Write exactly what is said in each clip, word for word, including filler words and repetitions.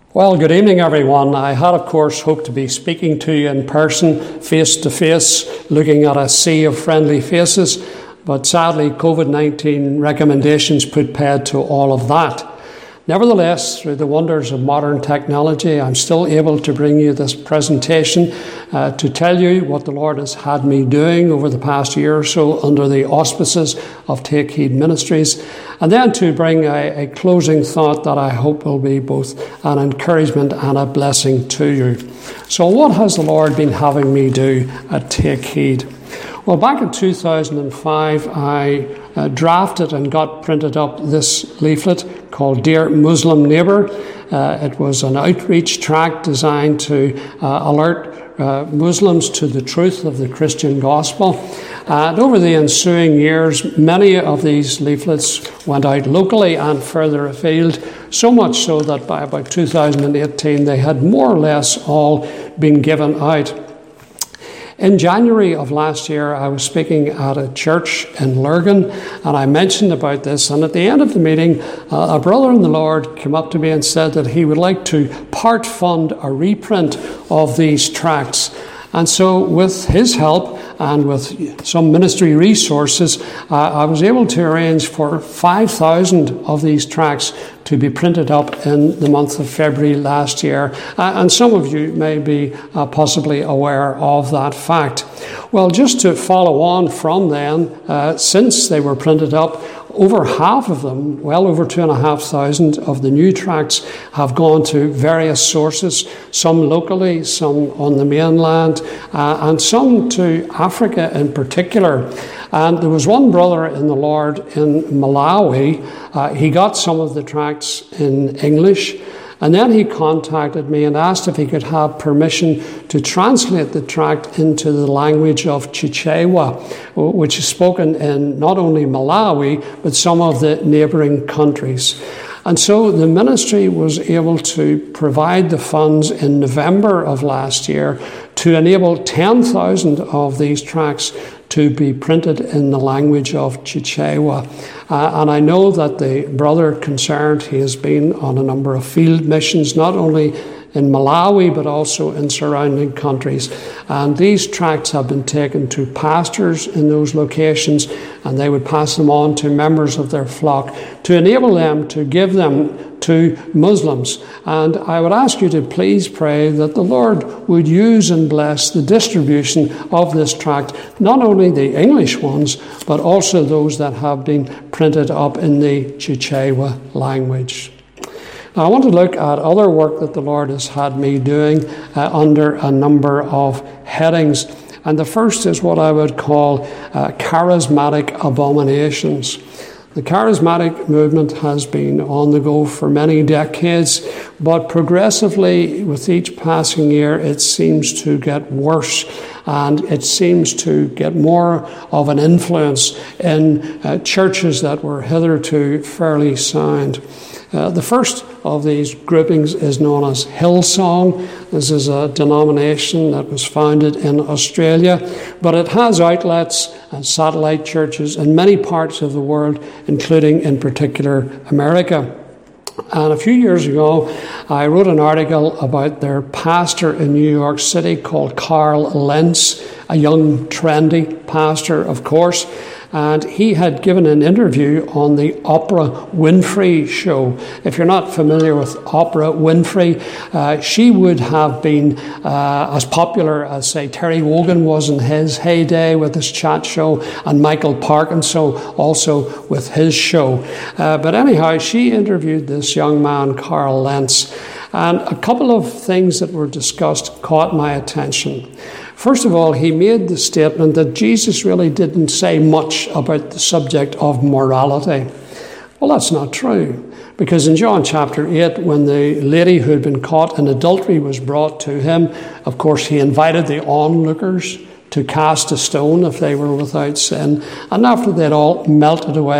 Well, good evening, everyone. I had, of course, hoped to be speaking to you in person, face to face, looking at a sea of friendly faces, but sadly, COVID nineteen recommendations put paid to all of that. Nevertheless, through the wonders of modern technology, I'm still able to bring you this presentation uh, to tell you what the Lord has had me doing over the past year or so under the auspices of Take Heed Ministries, and then to bring a, a closing thought that I hope will be both an encouragement and a blessing to you. So what has the Lord been having me do at Take Heed? Well, back in two thousand five, I uh, drafted and got printed up this leaflet called Dear Muslim Neighbour. Uh, it was an outreach tract designed to uh, alert uh, Muslims to the truth of the Christian gospel. And over the ensuing years, many of these leaflets went out locally and further afield, so much so that by about two thousand eighteen, they had more or less all been given out. In January of last year, I was speaking at a church in Lurgan, and I mentioned about this. And at the end of the meeting, uh, a brother in the Lord came up to me and said that he would like to part fund a reprint of these tracts. And so with his help and with some ministry resources, uh, I was able to arrange for five thousand of these tracts to be printed up in the month of February last year. Uh, and some of you may be uh, possibly aware of that fact. Well, just to follow on from then, uh, since they were printed up, over half of them, well over two and a half thousand of the new tracts have gone to various sources, some locally, some on the mainland, uh, and some to Africa in particular. And there was one brother in the Lord in Malawi. Uh, he got some of the tracts in English, and then he contacted me and asked if he could have permission to translate the tract into the language of Chichewa, which is spoken in not only Malawi, but some of the neighbouring countries. And so the ministry was able to provide the funds in November of last year to enable ten thousand of these tracts to be printed in the language of Chichewa. Uh, and I know that the brother concerned, he has been on a number of field missions, not only in Malawi, but also in surrounding countries. And these tracts have been taken to pastors in those locations, and they would pass them on to members of their flock to enable them to give them to Muslims. And I would ask you to please pray that the Lord would use and bless the distribution of this tract, not only the English ones, but also those that have been printed up in the Chichewa language. Now, I want to look at other work that the Lord has had me doing uh, under a number of headings. And the first is what I would call uh, charismatic abominations. The charismatic movement has been on the go for many decades, but progressively, with each passing year, it seems to get worse, and it seems to get more of an influence in uh, churches that were hitherto fairly sound. Uh, the first of these groupings is known as Hillsong. This is a denomination that was founded in Australia, but it has outlets and satellite churches in many parts of the world, including in particular America. And a few years ago, I wrote an article about their pastor in New York City called Carl Lentz, a young, trendy pastor, of course. And he had given an interview on the Oprah Winfrey show. If you're not familiar with Oprah Winfrey, uh, she would have been uh, as popular as, say, Terry Wogan was in his heyday with his chat show, and Michael Parkinson also with his show. Uh, but anyhow, she interviewed this young man, Carl Lentz, and a couple of things that were discussed caught my attention. First of all, he made the statement that Jesus really didn't say much about the subject of morality. Well, that's not true, because in John chapter eight, when the lady who had been caught in adultery was brought to him, of course, he invited the onlookers to cast a stone if they were without sin. And after they'd all melted away,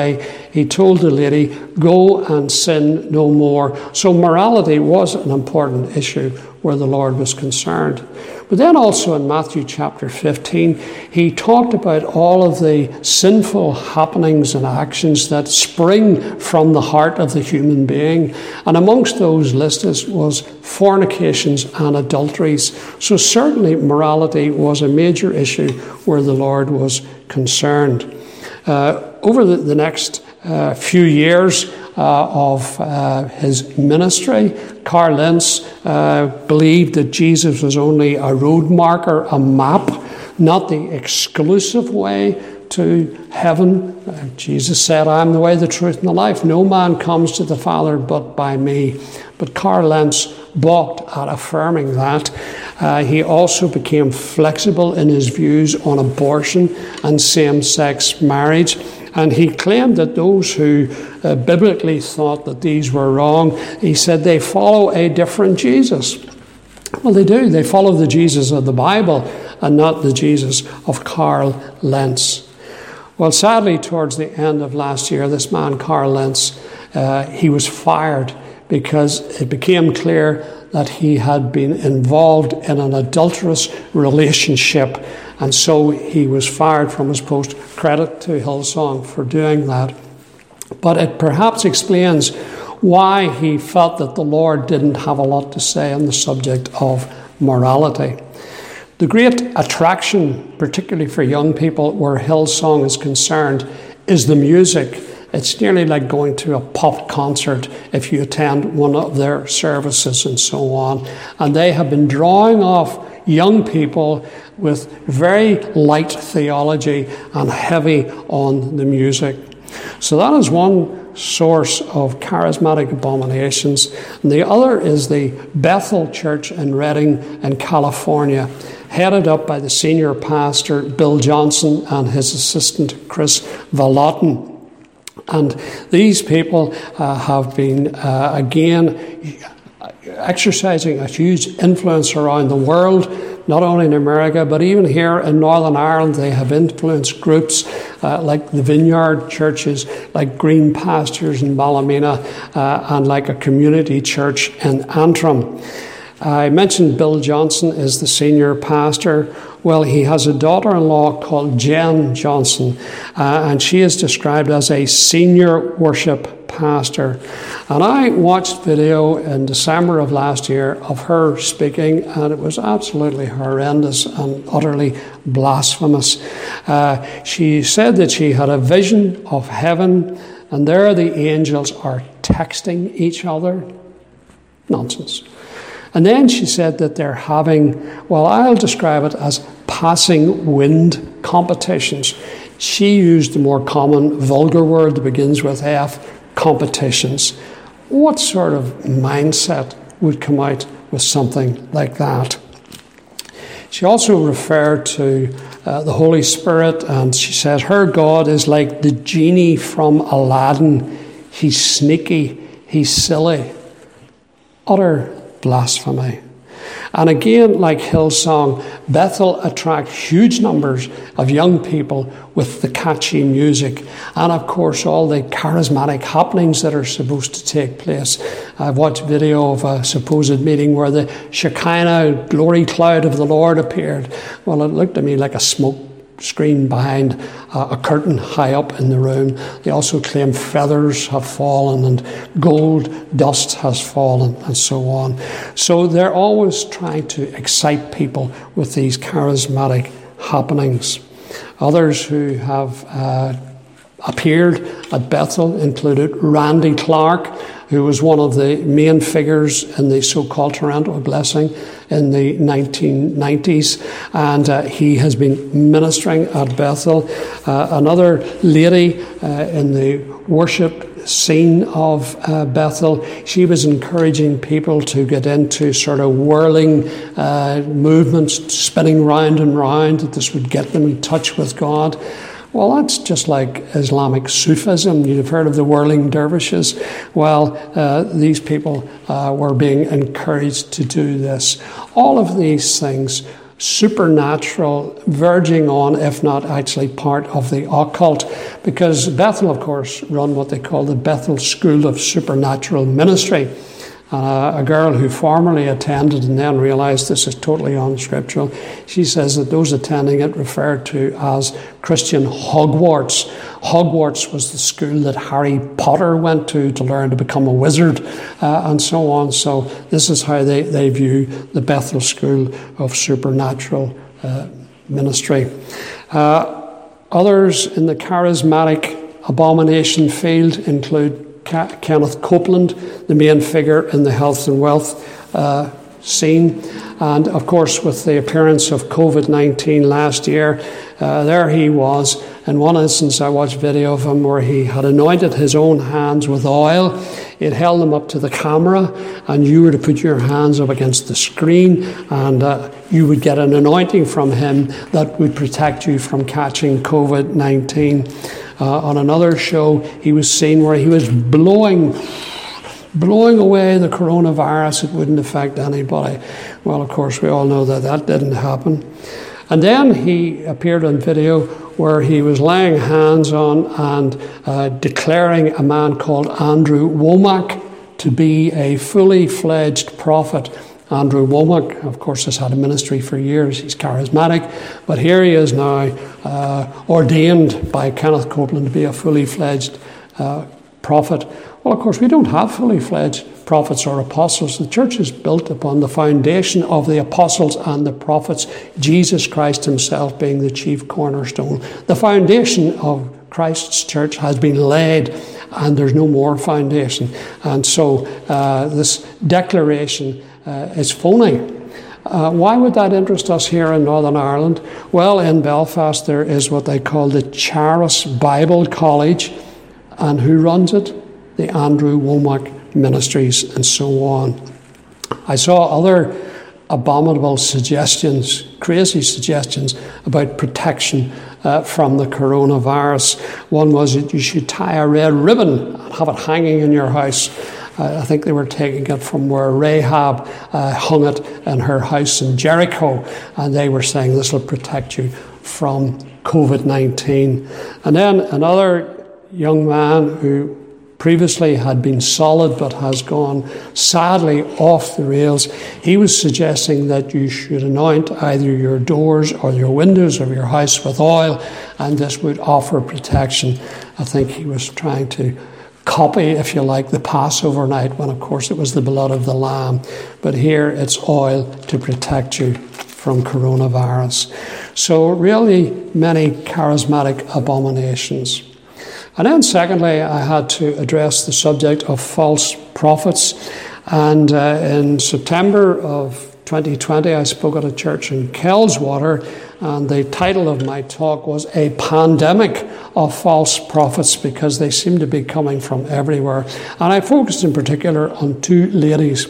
he told the lady, "Go and sin no more." So morality was an important issue where the Lord was concerned. But then also in Matthew chapter fifteen, he talked about all of the sinful happenings and actions that spring from the heart of the human being. And amongst those listed was fornications and adulteries. So certainly morality was a major issue where the Lord was concerned. Uh, over the, the next uh, few years uh, of uh, his ministry, Carl Lentz uh, believed that Jesus was only a road marker, a map, not the exclusive way to heaven. Uh, Jesus said, "I am the way, the truth, and the life. No man comes to the Father but by me." But Carl Lentz balked at affirming that. Uh, he also became flexible in his views on abortion and same-sex marriage. And he claimed that those who uh, biblically thought that these were wrong, he said they follow a different Jesus. Well, they do. They follow the Jesus of the Bible and not the Jesus of Carl Lentz. Well, sadly, towards the end of last year, this man, Carl Lentz, uh, he was fired because it became clear that he had been involved in an adulterous relationship. And so he was fired from his post. Credit to Hillsong for doing that. But it perhaps explains why he felt that the Lord didn't have a lot to say on the subject of morality. The great attraction, particularly for young people, where Hillsong is concerned, is the music. It's nearly like going to a pop concert if you attend one of their services and so on. And they have been drawing off young people with very light theology and heavy on the music. So that is one source of charismatic abominations. And the other is the Bethel Church in Redding in California, headed up by the senior pastor Bill Johnson and his assistant Chris Vallotton. And these people uh, have been, uh, again, exercising a huge influence around the world, not only in America, but even here in Northern Ireland. They have influenced groups uh, like the Vineyard churches, like Green Pastures in Ballymena, uh, and like a community church in Antrim. I mentioned Bill Johnson is the senior pastor. Well, he has a daughter-in-law called Jen Johnson, uh, and she is described as a senior worship pastor. And I watched video in December of last year of her speaking, and it was absolutely horrendous and utterly blasphemous. Uh, she said that she had a vision of heaven, and there the angels are texting each other. Nonsense. And then she said that they're having, well, I'll describe it as passing wind competitions. She used the more common vulgar word that begins with F, competitions. What sort of mindset would come out with something like that? She also referred to uh, the Holy Spirit, and she said her God is like the genie from Aladdin. He's sneaky, he's silly. Utter blasphemy. And again, like Hillsong, Bethel attract huge numbers of young people with the catchy music and, of course, all the charismatic happenings that are supposed to take place. I've watched video of a supposed meeting where the Shekinah glory cloud of the Lord appeared. Well, it looked to me like a smoke screen behind uh, a curtain high up in the room. They also claim feathers have fallen and gold dust has fallen and so on. So they're always trying to excite people with these charismatic happenings. Others who have uh, appeared at Bethel included Randy Clark, who was one of the main figures in the so-called Toronto Blessing in the nineteen nineties, and uh, he has been ministering at Bethel. Uh, another lady uh, in the worship scene of uh, Bethel, she was encouraging people to get into sort of whirling uh, movements, spinning round and round, that this would get them in touch with God. Well, that's just like Islamic Sufism. You've heard of the whirling dervishes. Well, uh, these people uh, were being encouraged to do this. All of these things supernatural, verging on, if not actually part of the occult, because Bethel, of course, run what they call the Bethel School of Supernatural Ministry. Uh, a girl who formerly attended and then realised this is totally unscriptural, she says that those attending it referred to as Christian Hogwarts. Hogwarts was the school that Harry Potter went to to learn to become a wizard, uh, and so on. So this is how they, they view the Bethel School of Supernatural uh, Ministry. Uh, others in the charismatic abomination field include Kenneth Copeland, the main figure in the health and wealth uh, scene. And of course, with the appearance of covid nineteen last year, uh, there he was. In one instance, I watched video of him where he had anointed his own hands with oil. It held them up to the camera, and you were to put your hands up against the screen, and uh, you would get an anointing from him that would protect you from catching covid nineteen. Uh, on another show, he was seen where he was blowing, blowing away the coronavirus. It wouldn't affect anybody. Well, of course, we all know that that didn't happen. And then he appeared on video where he was laying hands on and uh, declaring a man called Andrew Wommack to be a fully fledged prophet. Andrew Wommack, of course, has had a ministry for years. He's charismatic, but here he is now uh, ordained by Kenneth Copeland to be a fully fledged uh, prophet. Well, of course, we don't have fully fledged prophets or apostles. The church is built upon the foundation of the apostles and the prophets, Jesus Christ himself being the chief cornerstone. The foundation of Christ's church has been laid, and there's no more foundation. And so uh, this declaration uh, is phony. Uh, why would that interest us here in Northern Ireland? Well, in Belfast there is what they call the Charis Bible College, and who runs it? The Andrew Wommack Ministries, and so on. I saw other abominable suggestions, crazy suggestions about protection uh, from the coronavirus. One was that you should tie a red ribbon and have it hanging in your house. Uh, I think they were taking it from where Rahab uh, hung it in her house in Jericho, and they were saying this will protect you from covid nineteen. And then another young man who previously had been solid but has gone sadly off the rails. He was suggesting that you should anoint either your doors or your windows of your house with oil, and this would offer protection. I think he was trying to copy, if you like, the Passover night, when of course it was the blood of the Lamb. But here it's oil to protect you from coronavirus. So really many charismatic abominations. And then secondly, I had to address the subject of false prophets. And uh, in September of twenty twenty, I spoke at a church in Kelswater, and the title of my talk was A Pandemic of False Prophets, because they seem to be coming from everywhere. And I focused in particular on two ladies.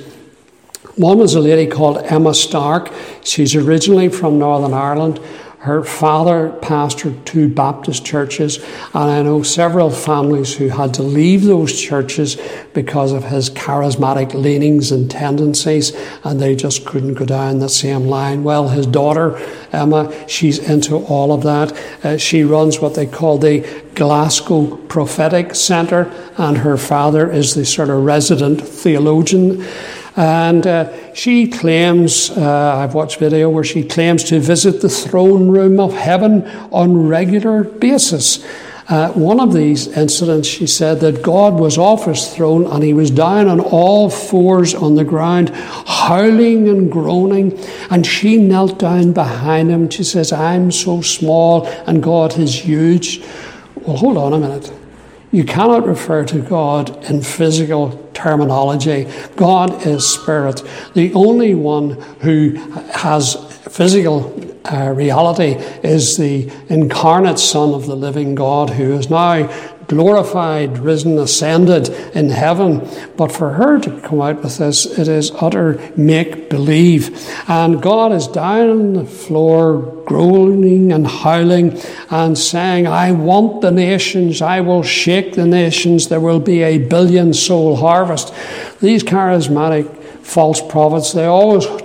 One was a lady called Emma Stark. She's originally from Northern Ireland. Her father pastored two Baptist churches, and I know several families who had to leave those churches because of his charismatic leanings and tendencies, and they just couldn't go down the same line. Well, his daughter, Emma, she's into all of that. Uh, she runs what they call the Glasgow Prophetic Centre, and her father is the sort of resident theologian. And uh, she claims, uh, I've watched video where she claims to visit the throne room of heaven on regular basis. Uh, one of these incidents, she said that God was off his throne and he was down on all fours on the ground, howling and groaning, and she knelt down behind him. She says, I'm so small and God is huge. Well, hold on a minute. You cannot refer to God in physical terminology. God is spirit. The only one who has physical uh, reality is the incarnate Son of the living God, who is now glorified, risen, ascended in heaven. But for her to come out with this, it is utter make-believe. And God is down on the floor, groaning and howling and saying, I want the nations, I will shake the nations, there will be a billion soul harvest. These charismatic false prophets, they always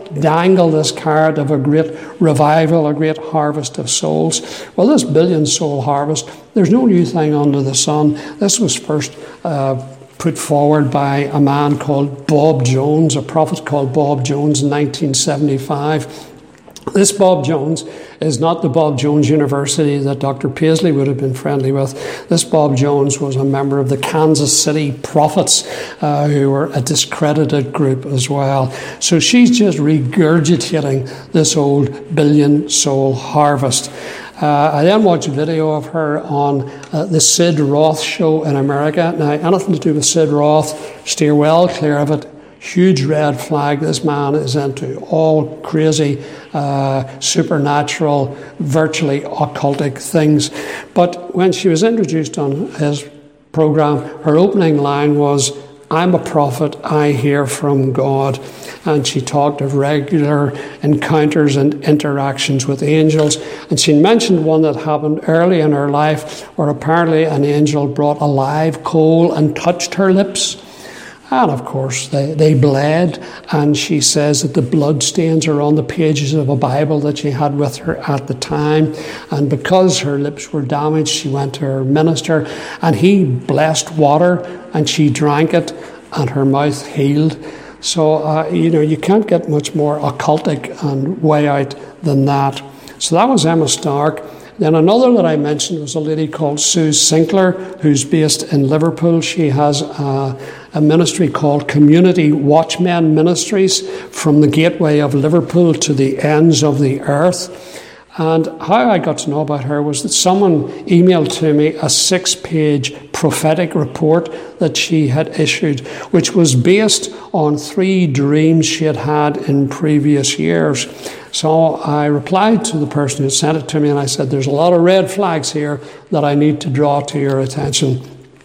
dangle this carrot of a great revival, a great harvest of souls. Well, this billion soul harvest, there's no new thing under the sun. This was first uh, put forward by a man called Bob Jones, a prophet called Bob Jones in nineteen seventy-five. This Bob Jones is not the Bob Jones University that Doctor Paisley would have been friendly with. This Bob Jones was a member of the Kansas City Prophets, uh, who were a discredited group as well. So she's just regurgitating this old billion soul harvest. Uh, I then watched a video of her on uh, the Sid Roth show in America. Now, anything to do with Sid Roth, steer well clear of it. Huge red flag. This man is into all crazy, uh, supernatural, virtually occultic things. But when she was introduced on his program, her opening line was, "I'm a prophet, I hear from God." And she talked of regular encounters and interactions with angels. And she mentioned one that happened early in her life where apparently an angel brought a live coal and touched her lips. And of course, they, they bled, and she says that the blood stains are on the pages of a Bible that she had with her at the time. And because her lips were damaged, she went to her minister, and he blessed water, and she drank it, and her mouth healed. So, uh, you know, you can't get much more occultic and way out than that. So that was Emma Stark. Then another that I mentioned was a lady called Sue Sinclair, who's based in Liverpool. She has a, a ministry called Community Watchmen Ministries, from the gateway of Liverpool to the ends of the earth. And how I got to know about her was that someone emailed to me a six-page prophetic report that she had issued, which was based on three dreams she had had in previous years. So I replied to the person who sent it to me, and I said, there's a lot of red flags here that I need to draw to your attention.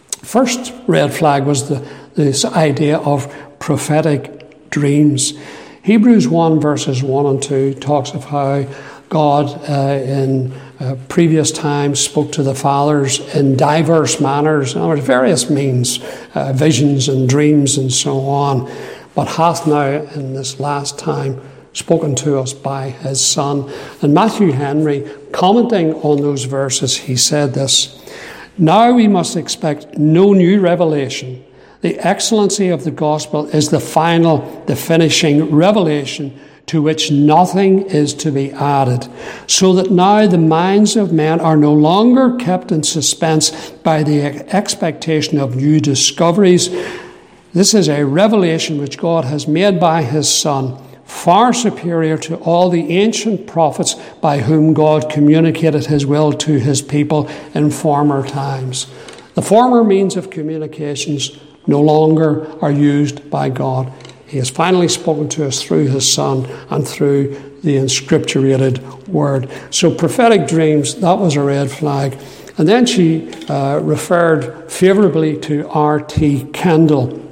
First red flag was the, this idea of prophetic dreams. Hebrews one verses one and two talks of how God uh, in uh, previous times spoke to the fathers in diverse manners, in other words, various means, uh, visions and dreams and so on, but hath now in this last time spoken to us by his Son. And Matthew Henry, commenting on those verses, he said this: "Now we must expect no new revelation. The excellency of the gospel is the final, the finishing revelation, to which nothing is to be added, so that now the minds of men are no longer kept in suspense by the expectation of new discoveries. This is a revelation which God has made by his Son, far superior to all the ancient prophets by whom God communicated his will to his people in former times." The former means of communications no longer are used by God. He has finally spoken to us through his Son and through the inscripturated word. So prophetic dreams, that was a red flag. And then she uh, referred favourably to R T Kendall.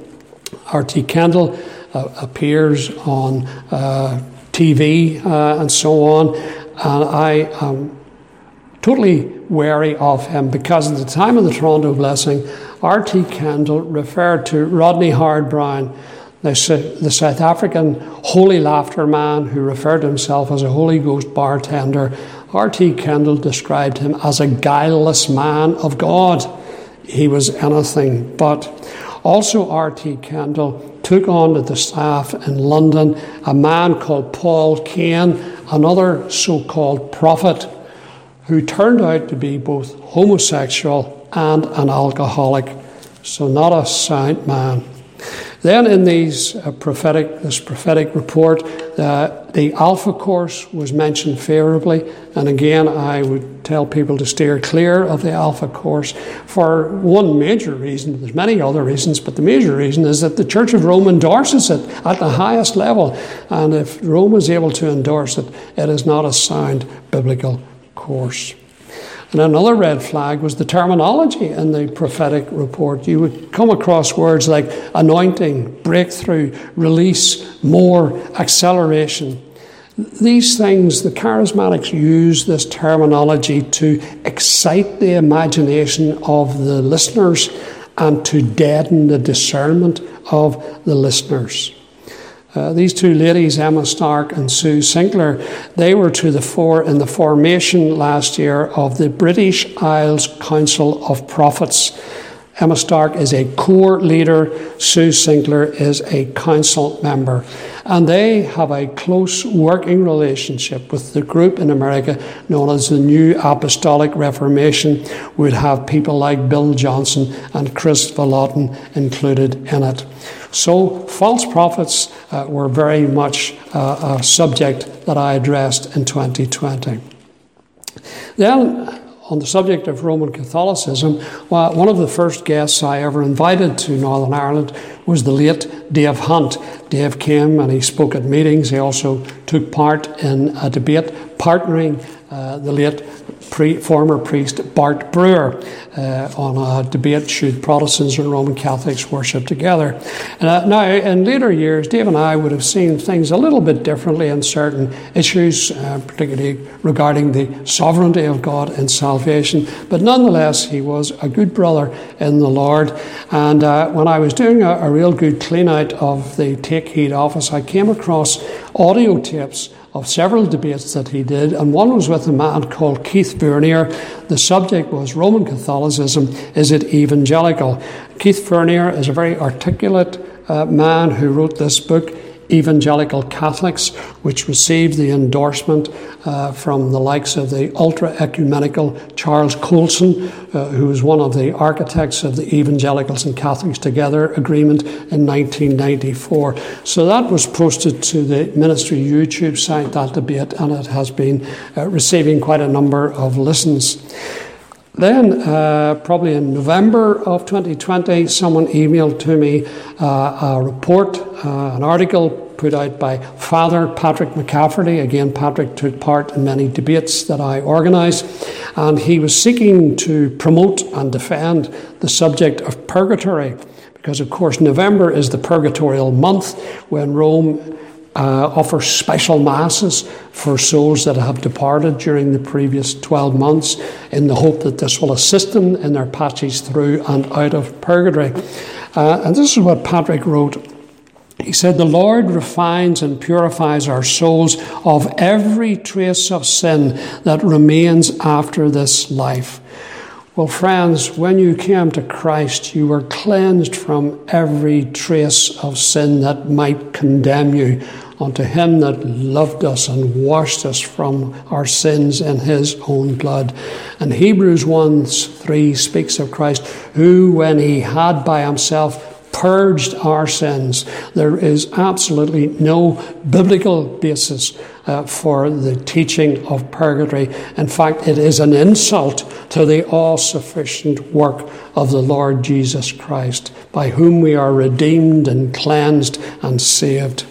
R T Kendall uh, appears on uh, T V uh, and so on. And I am totally wary of him because at the time of the Toronto Blessing, R T Kendall referred to Rodney Howard-Browne, the South African holy laughter man who referred to himself as a Holy Ghost bartender. R T Kendall described him as a guileless man of God. He was anything but. Also, R T Kendall took on to the staff in London a man called Paul Kane, another so-called prophet, who turned out to be both homosexual and an alcoholic. So not a sound man. Then in these uh, prophetic, this prophetic report, uh, the Alpha Course was mentioned favourably. And again, I would tell people to steer clear of the Alpha Course for one major reason. There's many other reasons, but the major reason is that the Church of Rome endorses it at the highest level. And if Rome is able to endorse it, it is not a sound biblical course. And another red flag was the terminology in the prophetic report. You would come across words like anointing, breakthrough, release, more, acceleration. These things, the charismatics use this terminology to excite the imagination of the listeners and to deaden the discernment of the listeners. Uh, these two ladies, Emma Stark and Sue Sinclair, they were to the fore in the formation last year of the British Isles Council of Prophets. Emma Stark is a core leader, Sue Sinclair is a council member. And they have a close working relationship with the group in America known as the New Apostolic Reformation. We'd have people like Bill Johnson and Chris Vallotton included in it. So false prophets uh, were very much uh, a subject that I addressed in twenty twenty. Then, on the subject of Roman Catholicism, well, one of the first guests I ever invited to Northern Ireland was the late Dave Hunt. Dave came and he spoke at meetings. He also took part in a debate partnering uh, the late pre- former priest Bart Brewer uh, on a debate, should Protestants and Roman Catholics worship together. Uh, now, in later years, Dave and I would have seen things a little bit differently in certain issues, uh, particularly regarding the sovereignty of God in salvation. But nonetheless, he was a good brother in the Lord. And uh, when I was doing a, a real good clean out of the Take Heed office, I came across audio tapes of several debates that he did, and one was with a man called Keith Vernier. The subject was Roman Catholicism, is it evangelical? Keith Vernier is a very articulate uh, man who wrote this book, Evangelical Catholics, which received the endorsement uh, from the likes of the ultra-ecumenical Charles Colson, uh, who was one of the architects of the Evangelicals and Catholics Together agreement in nineteen ninety-four. So that was posted to the ministry YouTube site, that debate, and it has been uh, receiving quite a number of listens. Then, uh, probably in November of twenty twenty, someone emailed to me uh, a report, uh, an article put out by Father Patrick McCafferty. Again, Patrick took part in many debates that I organised, and he was seeking to promote and defend the subject of purgatory, because, of course, November is the purgatorial month when Rome Uh, offer special masses for souls that have departed during the previous twelve months, in the hope that this will assist them in their passage through and out of purgatory. Uh, and this is what Patrick wrote. He said, "The Lord refines and purifies our souls of every trace of sin that remains after this life." Well, friends, when you came to Christ, you were cleansed from every trace of sin that might condemn you, unto him that loved us and washed us from our sins in his own blood. And Hebrews one three speaks of Christ, who, when he had by himself purged our sins. There is absolutely no biblical basis uh, for the teaching of purgatory. In fact, it is an insult to the all-sufficient work of the Lord Jesus Christ, by whom we are redeemed and cleansed and saved.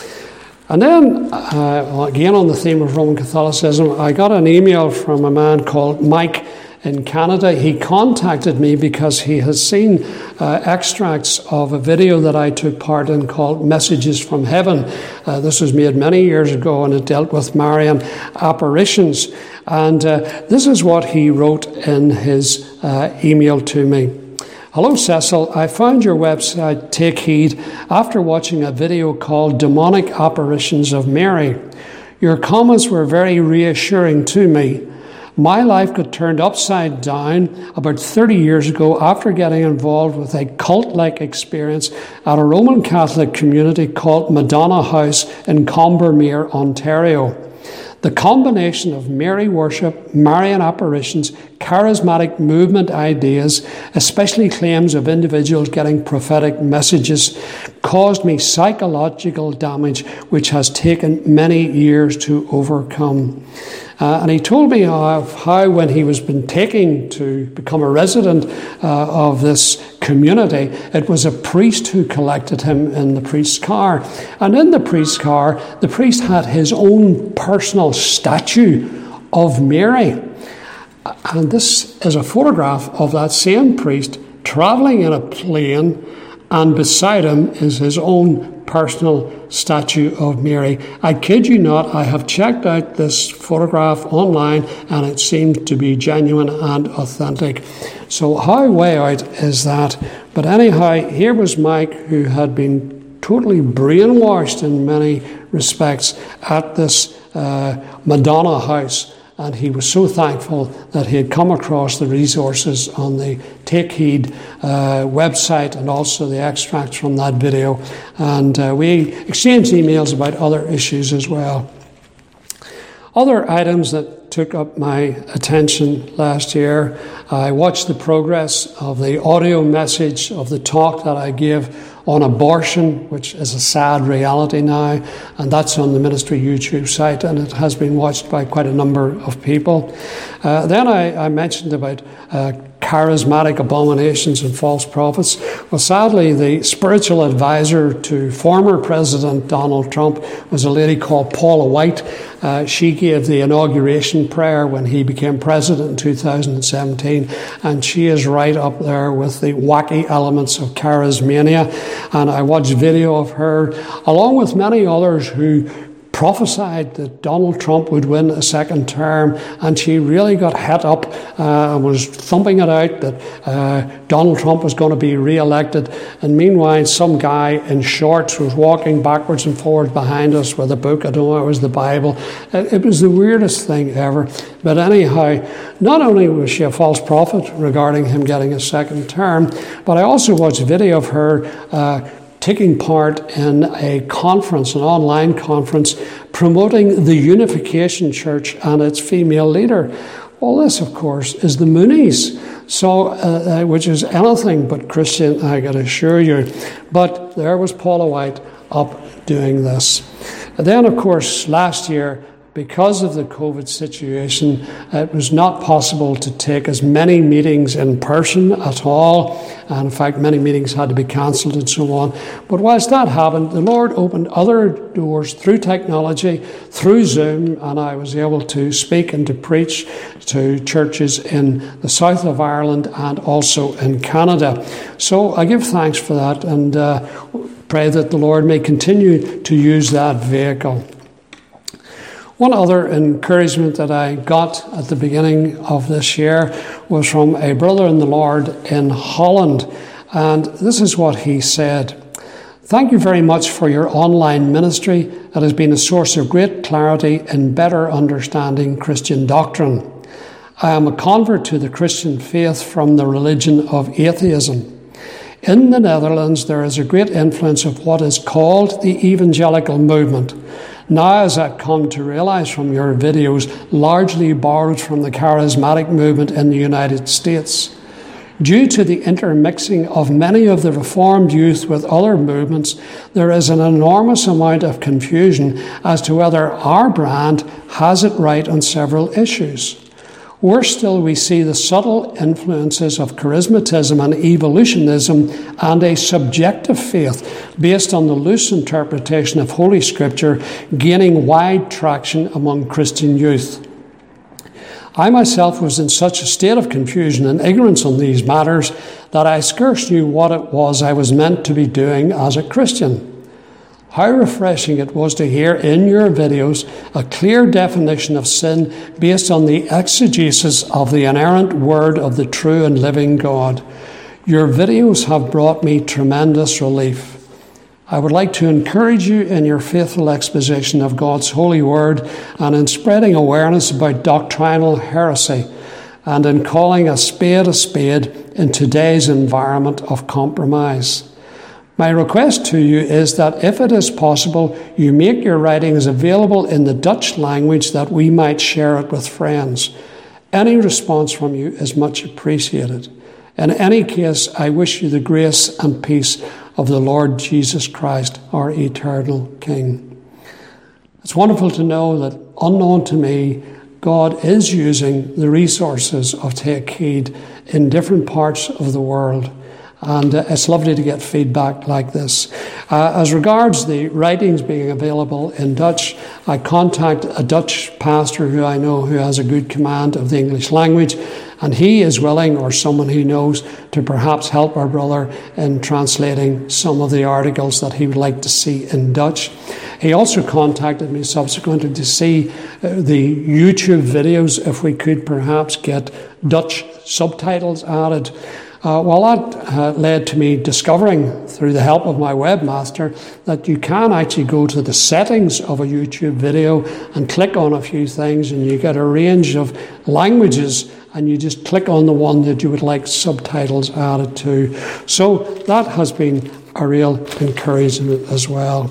And then, uh, again on the theme of Roman Catholicism, I got an email from a man called Mike in Canada. He contacted me because he has seen uh, extracts of a video that I took part in called Messages from Heaven. Uh, this was made many years ago, and it dealt with Marian apparitions. And uh, this is what he wrote in his uh, email to me. "Hello, Cecil. I found your website, Take Heed, after watching a video called Demonic Apparitions of Mary. Your comments were very reassuring to me. My life got turned upside down about thirty years ago after getting involved with a cult-like experience at a Roman Catholic community called Madonna House in Combermere, Ontario. The combination of Mary worship, Marian apparitions, charismatic movement ideas, especially claims of individuals getting prophetic messages, caused me psychological damage which has taken many years to overcome." Uh, and he told me of how, when he was been taking to become a resident uh, of this community, it was a priest who collected him in the priest's car. And in the priest's car, the priest had his own personal statue of Mary. And this is a photograph of that same priest travelling in a plane, and beside him is his own personal statue of Mary. I kid you not, I have checked out this photograph online, and it seems to be genuine and authentic. So how way out is that? But anyhow, here was Mike, who had been totally brainwashed in many respects at this uh, Madonna house. And he was so thankful that he had come across the resources on the Take Heed uh, website and also the extracts from that video. And uh, we exchanged emails about other issues as well. Other items that took up my attention last year, I watched the progress of the audio message of the talk that I gave on abortion, which is a sad reality now, and that's on the ministry YouTube site, and it has been watched by quite a number of people. Uh, then I, I mentioned about uh, charismatic abominations and false prophets. Well, sadly, the spiritual advisor to former President Donald Trump was a lady called Paula White. Uh, she gave the inauguration prayer when he became president in two thousand seventeen, and she is right up there with the wacky elements of charismania. And I watched video of her, along with many others who prophesied that Donald Trump would win a second term, and she really got het up uh, and was thumping it out that uh, Donald Trump was going to be re-elected. And meanwhile, some guy in shorts was walking backwards and forwards behind us with a book. I don't know, it was the Bible. It, it was the weirdest thing ever. But anyhow, not only was she a false prophet regarding him getting a second term, but I also watched a video of her uh, taking part in a conference, an online conference, promoting the Unification Church and its female leader. Well, this, of course, is the Moonies, so uh, uh, which is anything but Christian, I can assure you. But there was Paula White up doing this. And then, of course, last year, because of the COVID situation, it was not possible to take as many meetings in person at all. And in fact, many meetings had to be cancelled and so on. But whilst that happened, the Lord opened other doors through technology, through Zoom, and I was able to speak and to preach to churches in the south of Ireland and also in Canada. So I give thanks for that, and uh, pray that the Lord may continue to use that vehicle. One other encouragement that I got at the beginning of this year was from a brother in the Lord in Holland. And this is what he said. Thank you very much for your online ministry. It has been a source of great clarity and better understanding Christian doctrine. I am a convert to the Christian faith from the religion of atheism. In the Netherlands, there is a great influence of what is called the evangelical movement. Now, as I've come to realize from your videos, largely borrowed from the charismatic movement in the United States. Due to the intermixing of many of the Reformed youth with other movements, there is an enormous amount of confusion as to whether our brand has it right on several issues. Worse still, we see the subtle influences of charismatism and evolutionism and a subjective faith based on the loose interpretation of Holy Scripture gaining wide traction among Christian youth. I myself was in such a state of confusion and ignorance on these matters that I scarce knew what it was I was meant to be doing as a Christian. How refreshing it was to hear in your videos a clear definition of sin based on the exegesis of the inerrant word of the true and living God. Your videos have brought me tremendous relief. I would like to encourage you in your faithful exposition of God's holy word and in spreading awareness about doctrinal heresy and in calling a spade a spade in today's environment of compromise. My request to you is that if it is possible, you make your writings available in the Dutch language that we might share it with friends. Any response from you is much appreciated. In any case, I wish you the grace and peace of the Lord Jesus Christ, our eternal King. It's wonderful to know that, unknown to me, God is using the resources of Take Heed in different parts of the world. And uh, it's lovely to get feedback like this. Uh, as regards the writings being available in Dutch, I contact a Dutch pastor who I know who has a good command of the English language, and he is willing, or someone he knows, to perhaps help our brother in translating some of the articles that he would like to see in Dutch. He also contacted me subsequently to see uh, the YouTube videos, if we could perhaps get Dutch subtitles added. Uh, well, that uh, led to me discovering, through the help of my webmaster, that you can actually go to the settings of a YouTube video and click on a few things, and you get a range of languages, and you just click on the one that you would like subtitles added to. So that has been a real encouragement as well.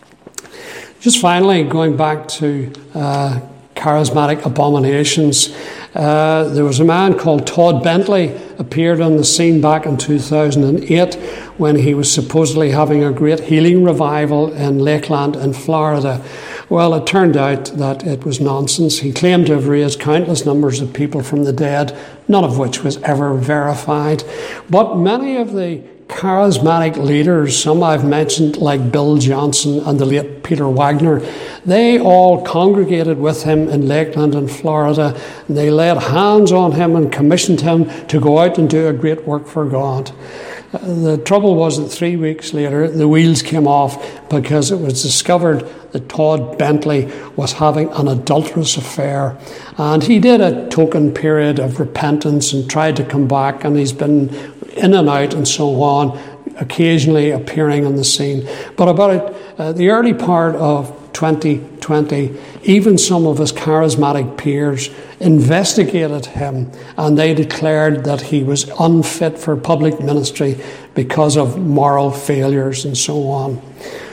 Just finally, going back to uh, charismatic abominations, uh, there was a man called Todd Bentley appeared on the scene back in two thousand eight when he was supposedly having a great healing revival in Lakeland in Florida. Well, it turned out that it was nonsense. He claimed to have raised countless numbers of people from the dead, none of which was ever verified. But many of the charismatic leaders, some I've mentioned, like Bill Johnson and the late Peter Wagner, they all congregated with him in Lakeland in Florida, and they laid hands on him and commissioned him to go out and do a great work for God. The trouble was that three weeks later, the wheels came off because it was discovered that Todd Bentley was having an adulterous affair. And he did a token period of repentance and tried to come back, and he's been in and out and so on, occasionally appearing on the scene. But about it, uh, the early part of twenty twenty, even some of his charismatic peers investigated him, and they declared that he was unfit for public ministry because of moral failures and so on.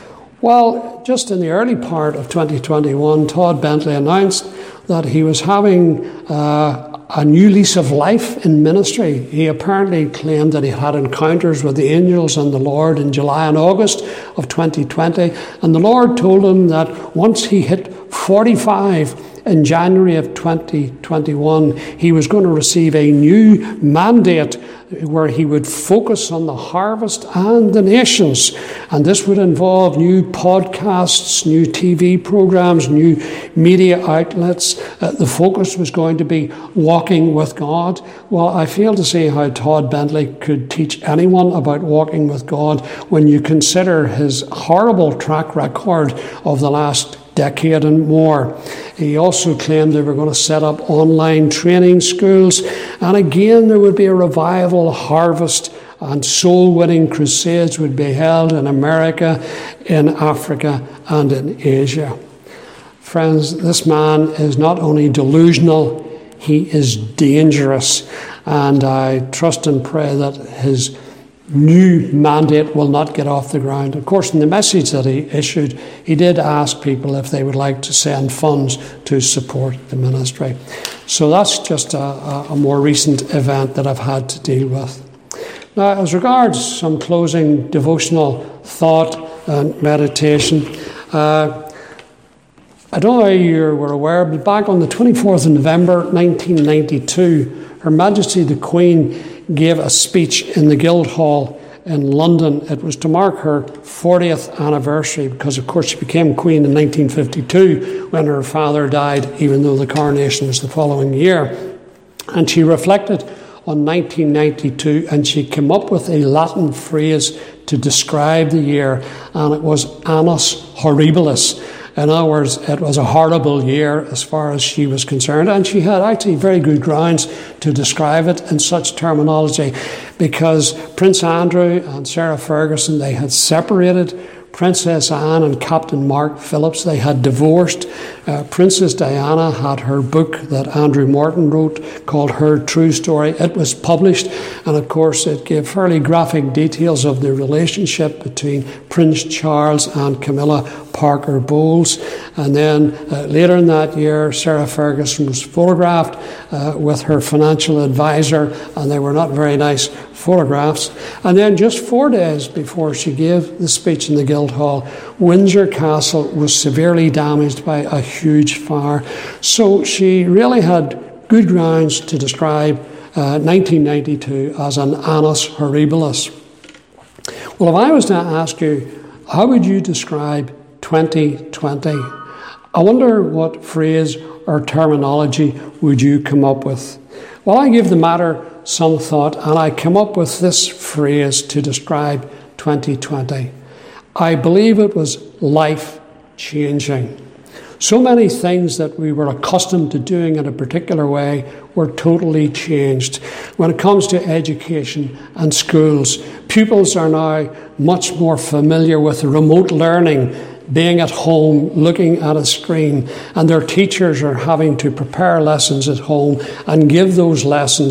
Well, just in the early part of twenty twenty-one, Todd Bentley announced that he was having uh, a new lease of life in ministry. He apparently claimed that he had encounters with the angels and the Lord in July and August of twenty twenty, and the Lord told him that once he hit forty-five in January of twenty twenty-one, he was going to receive a new mandate where he would focus on the harvest and the nations. And this would involve new podcasts, new T V programs, new media outlets. Uh, the focus was going to be walking with God. Well, I fail to see how Todd Bentley could teach anyone about walking with God when you consider his horrible track record of the last decade and more. He also claimed they were going to set up online training schools, and again there would be a revival harvest, and soul-winning crusades would be held in America, in Africa, and in Asia. Friends, this man is not only delusional, he is dangerous, and I trust and pray that his new mandate will not get off the ground. Of course, in the message that he issued, he did ask people if they would like to send funds to support the ministry. So that's just a, a more recent event that I've had to deal with. Now, as regards some closing devotional thought and meditation, uh, I don't know if you were aware, but back on the twenty-fourth of November nineteen ninety-two, Her Majesty the Queen gave a speech in the Guildhall in London. It was to mark her fortieth anniversary because, of course, she became Queen in nineteen fifty-two when her father died, even though the coronation was the following year. And she reflected on nineteen ninety-two, and she came up with a Latin phrase to describe the year, and it was annus horribilis. In other words, it was a horrible year as far as she was concerned, and she had actually very good grounds to describe it in such terminology, because Prince Andrew and Sarah Ferguson, they had separated. Princess Anne and Captain Mark Phillips, they had divorced. Uh, Princess Diana had her book that Andrew Morton wrote called Her True Story. It was published, and of course it gave fairly graphic details of the relationship between Prince Charles and Camilla Parker Bowles. And then uh, later in that year, Sarah Ferguson was photographed uh, with her financial advisor, and they were not very nice photographs. And then just four days before she gave the speech in the Guildhall, Windsor Castle was severely damaged by a huge fire. So she really had good grounds to describe uh, nineteen ninety-two as an annus horribilis. Well, if I was to ask you, how would you describe twenty twenty? I wonder what phrase or terminology would you come up with? Well, I gave the matter some thought, and I came up with this phrase to describe twenty twenty. I believe it was life-changing. So many things that we were accustomed to doing in a particular way were totally changed. When it comes to education and schools, pupils are now much more familiar with remote learning, being at home, looking at a screen, and their teachers are having to prepare lessons at home and give those lessons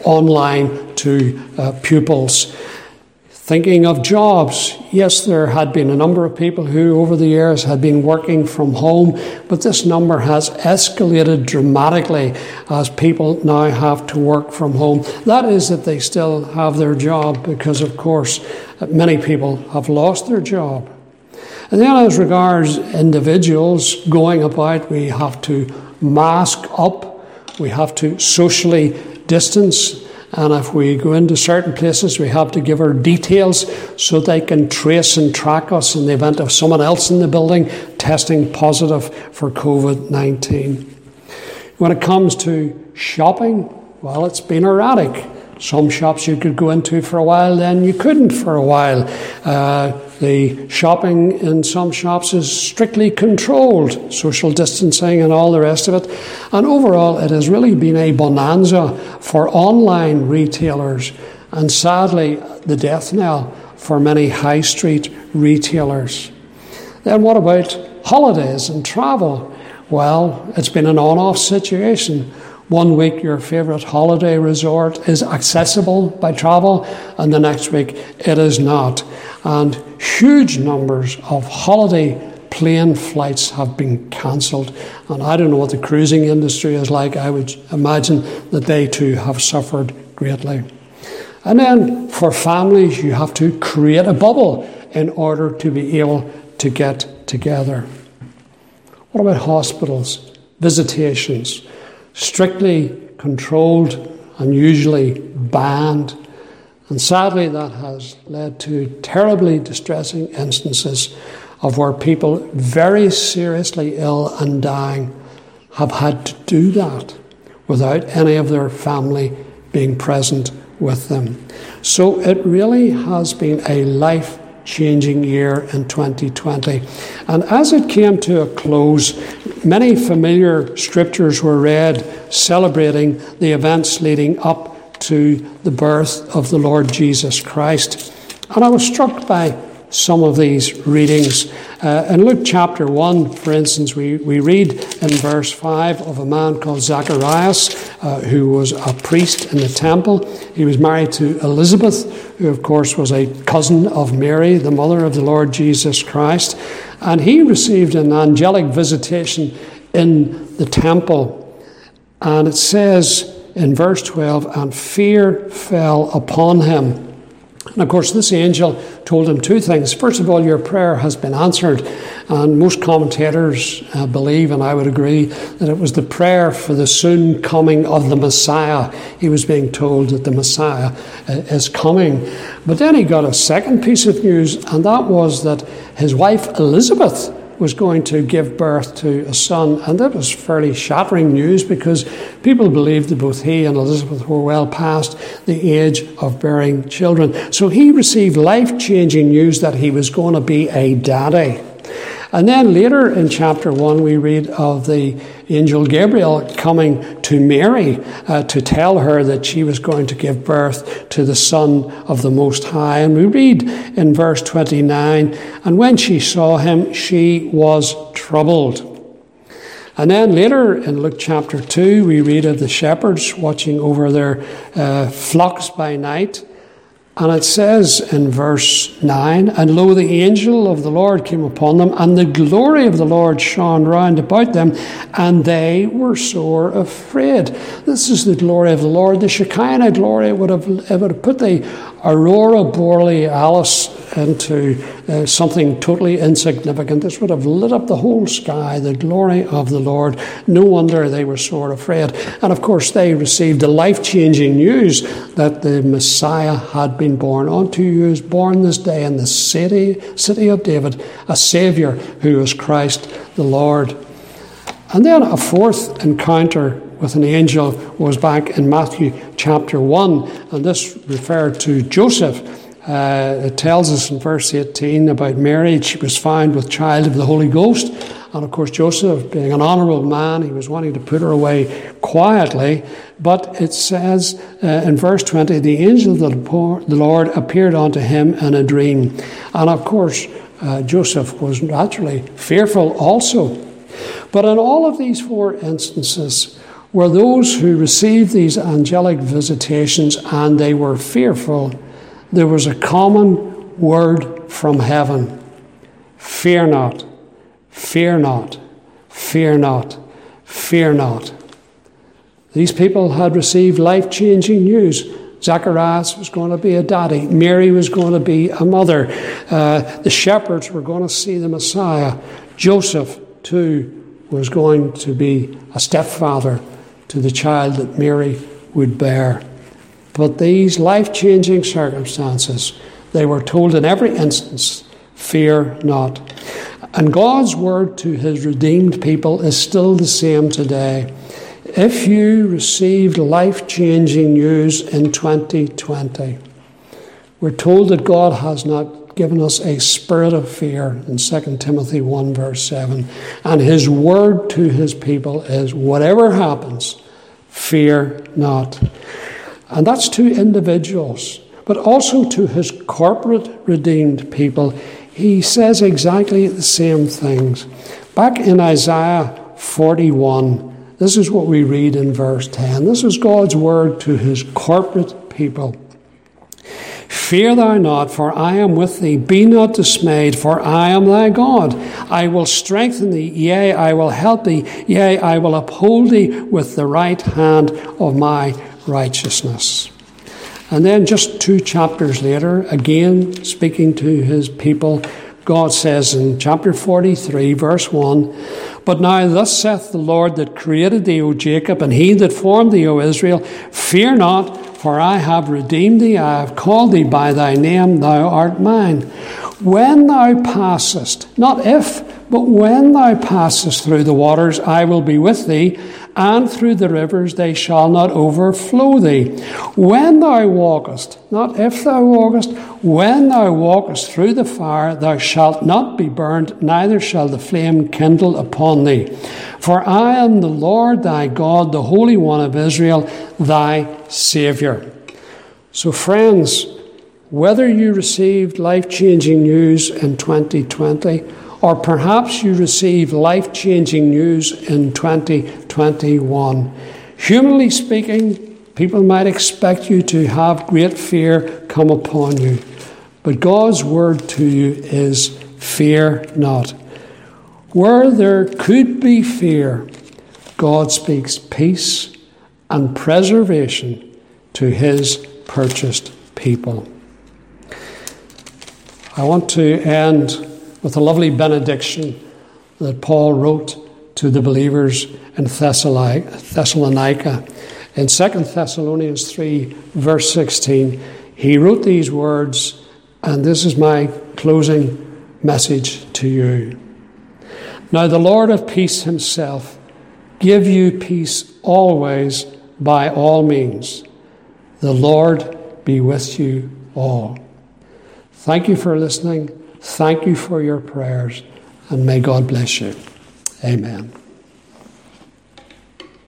online to uh, pupils. Thinking of jobs, yes, there had been a number of people who over the years had been working from home, but this number has escalated dramatically as people now have to work from home. That is, that they still have their job, because of course many people have lost their job. And then as regards individuals going about, we have to mask up, we have to socially distance, and if we go into certain places, we have to give our details so they can trace and track us in the event of someone else in the building testing positive for covid nineteen. When it comes to shopping, well, it's been erratic. Some shops you could go into for a while, then you couldn't for a while. Uh, the shopping in some shops is strictly controlled, social distancing and all the rest of it. And overall, it has really been a bonanza for online retailers, and sadly, the death knell for many high street retailers. Then what about holidays and travel? Well, it's been an on-off situation. One week your favourite holiday resort is accessible by travel, and the next week it is not. And huge numbers of holiday plane flights have been cancelled. And I don't know what the cruising industry is like. I would imagine that they too have suffered greatly. And then for families, you have to create a bubble in order to be able to get together. What about hospitals, visitations? Strictly controlled and usually banned. And sadly, that has led to terribly distressing instances of where people very seriously ill and dying have had to do that without any of their family being present with them. So it really has been a life changing year in twenty twenty. And as it came to a close, many familiar scriptures were read celebrating the events leading up to the birth of the Lord Jesus Christ. And I was struck by some of these readings. Uh, in Luke chapter one, for instance, we, we read in verse five of a man called Zacharias, uh, who was a priest in the temple. He was married to Elizabeth, who of course was a cousin of Mary, the mother of the Lord Jesus Christ. And he received an angelic visitation in the temple. And it says in verse twelve, and fear fell upon him. And of course, this angel told him two things. First of all, your prayer has been answered. And most commentators uh, believe, and I would agree, that it was the prayer for the soon coming of the Messiah. He was being told that the Messiah uh, is coming. But then he got a second piece of news, and that was that his wife Elizabeth was going to give birth to a son. And that was fairly shattering news, because people believed that both he and Elizabeth were well past the age of bearing children. So he received life-changing news that he was going to be a daddy. And then later in chapter one, we read of the angel Gabriel coming to Mary uh, to tell her that she was going to give birth to the Son of the Most High. And we read in verse twenty-nine, and when she saw him, she was troubled. And then later in Luke chapter two, we read of the shepherds watching over their uh, flocks by night. And it says in verse nine, and lo, the angel of the Lord came upon them, and the glory of the Lord shone round about them, and they were sore afraid. This is the glory of the Lord. The Shekinah glory would have, it would have put the aurora borealis into uh, something totally insignificant. This would have lit up the whole sky, the glory of the Lord. No wonder they were sore afraid. And of course, they received the life-changing news that the Messiah had been born. Unto you is born this day in the city, city of David, a Saviour who is Christ the Lord. And then a fourth encounter with an angel was back in Matthew chapter one, and this referred to Joseph. Uh, it tells us in verse eighteen about Mary. She was found with child of the Holy Ghost, And of course, Joseph, being an honourable man, he was wanting to put her away quietly. But it says uh, in verse twenty, the angel of the Lord appeared unto him in a dream. And of course, uh, Joseph was naturally fearful also. But in all of these four instances were those who received these angelic visitations and they were fearful. There was a common word from heaven. Fear not, fear not, fear not, fear not. These people had received life-changing news. Zacharias was going to be a daddy. Mary was going to be a mother. Uh, the shepherds were going to see the Messiah. Joseph, too, was going to be a stepfather to the child that Mary would bear. But these life-changing circumstances, they were told in every instance, fear not. And God's word to his redeemed people is still the same today. If you received life-changing news in twenty twenty, we're told that God has not given us a spirit of fear in Second Timothy one verse seven. And his word to his people is, whatever happens, fear not. And that's to individuals, but also to his corporate redeemed people. He says exactly the same things. Back in Isaiah forty-one, this is what we read in verse ten. This is God's word to his corporate people. Fear thou not, for I am with thee. Be not dismayed, for I am thy God. I will strengthen thee, yea, I will help thee, yea, I will uphold thee with the right hand of my righteousness. And then just two chapters later, again speaking to his people, God says in chapter forty-three, verse one, But now thus saith the Lord that created thee, O Jacob, and he that formed thee, O Israel, fear not, for I have redeemed thee, I have called thee by thy name, thou art mine. When thou passest, not if, but when thou passest through the waters, I will be with thee, and through the rivers they shall not overflow thee. When thou walkest, not if thou walkest, when thou walkest through the fire, thou shalt not be burned, neither shall the flame kindle upon thee. For I am the Lord thy God, the Holy One of Israel, thy Saviour. So friends, whether you received life-changing news in twenty twenty, or perhaps you received life-changing news in twenty twenty-one, humanly speaking, people might expect you to have great fear come upon you. But God's word to you is, fear not. Where there could be fear, God speaks peace and preservation to his purchased people. I want to end with a lovely benediction that Paul wrote to the believers in Thessalonica. In Second Thessalonians three, verse sixteen, he wrote these words, and this is my closing message to you. Now the Lord of peace himself give you peace always by all means. The Lord be with you all. Thank you for listening. Thank you for your prayers, and may God bless you. Amen.